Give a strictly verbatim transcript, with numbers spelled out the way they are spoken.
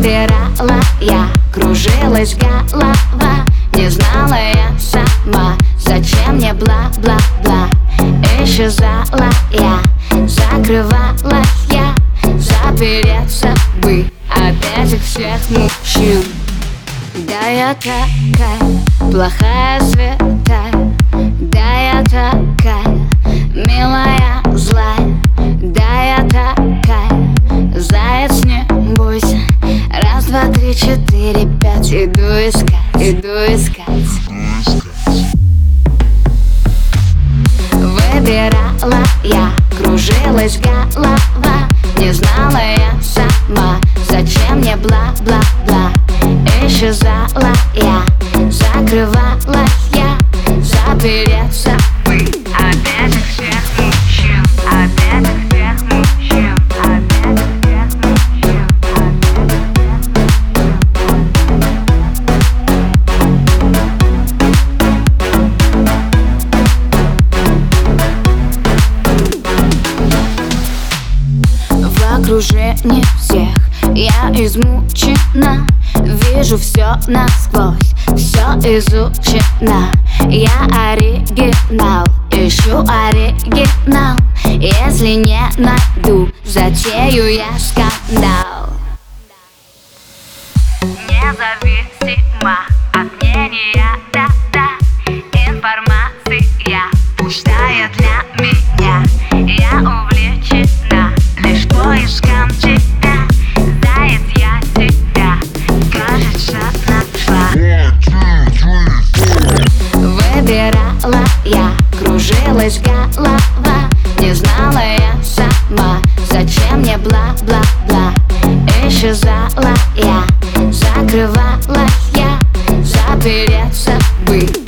Выбирала я, кружилась голова, не знала я сама, зачем мне бла-бла-бла. Исчезала я, закрывалась я, запереться бы от этих всех мужчин. Да я такая плохая, святая, да я такая милая, злая, да я такая, заяц, не бойся. Раз, два, три, четыре, пять, иду искать, иду искать. Выбирала я, кружилась голова, не знала я сама, зачем мне бла-бла-бла. Исчезала я, закрывалась я, запереться бы от этих всех мужчин, от этих всех мужчин, от этих всех мужчин, от В окружении всех я измучена, вижу все насквозь, все изучено. Я оригинал, ищу оригинал. Если не найду, затею я скандал. Независимо от мнения, да-да, информация пустая для меня. Я увлечена лишь поиском тебя, заяц, я тебя, кажется, нашла. Выбирала я, кружилась голова, не знала я сама, зачем мне бла-бла-бла. Исчезала я, закрывалась я, запереться бы